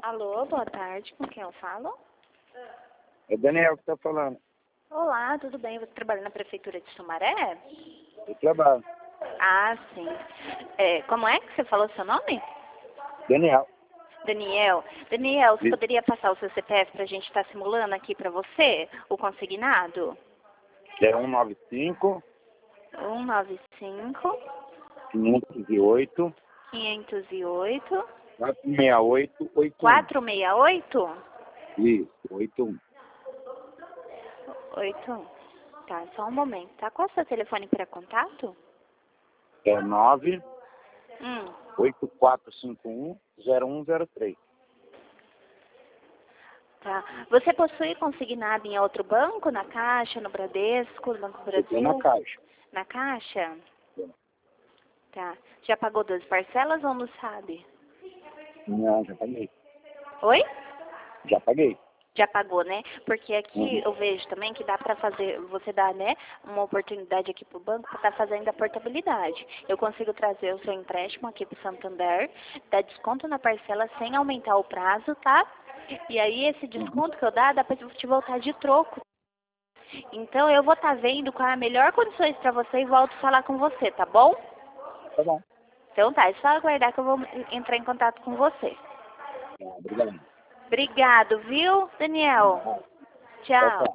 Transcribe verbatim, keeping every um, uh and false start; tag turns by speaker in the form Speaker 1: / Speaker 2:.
Speaker 1: Alô, boa tarde. Com quem eu falo?
Speaker 2: É Daniel que está falando.
Speaker 1: Olá, tudo bem? Você trabalha na Prefeitura de Sumaré?
Speaker 2: Eu trabalho.
Speaker 1: Ah, sim. É, como é que você falou seu nome?
Speaker 2: Daniel.
Speaker 1: Daniel. Daniel, você
Speaker 2: Sim.
Speaker 1: poderia passar o seu C P F para a gente estar simulando aqui para você, o consignado?
Speaker 2: É um nove cinco,
Speaker 1: um nove cinco,
Speaker 2: quinhentos e oito,
Speaker 1: quinhentos e oito,
Speaker 2: quatrocentos e sessenta e oito, oitenta e um.
Speaker 1: quatrocentos e sessenta e oito?
Speaker 2: Isso, oitenta e um.
Speaker 1: oitenta e um. Tá, só um momento, tá? Qual é o seu telefone para contato?
Speaker 2: É nove
Speaker 1: Hum.
Speaker 2: oito quatro cinco um, zero um zero três.
Speaker 1: Tá. Você possui consignado em outro banco? Na Caixa, no Bradesco, no Banco do
Speaker 2: Eu tenho na
Speaker 1: Brasil?
Speaker 2: caixa.
Speaker 1: Na Caixa?
Speaker 2: É.
Speaker 1: Tá. Já pagou duas parcelas ou não sabe?
Speaker 2: Não, já paguei.
Speaker 1: Oi?
Speaker 2: Já paguei.
Speaker 1: Já pagou, né? Porque aqui
Speaker 2: Uhum.
Speaker 1: eu vejo também que dá pra fazer, você dá, né, uma oportunidade aqui pro banco pra estar fazendo a portabilidade. Eu consigo trazer o seu empréstimo aqui pro Santander, dar desconto na parcela sem aumentar o prazo, tá? E aí esse desconto que eu dar, dá pra te voltar de troco. Então eu vou estar vendo qual é a melhor condições pra você e volto a falar com você, tá bom?
Speaker 2: Tá bom.
Speaker 1: Então tá, é só aguardar que eu vou entrar em contato com você.
Speaker 2: Tá, obrigado.
Speaker 1: Obrigado, viu, Daniel?
Speaker 2: Tchau, tchau.
Speaker 1: Tchau.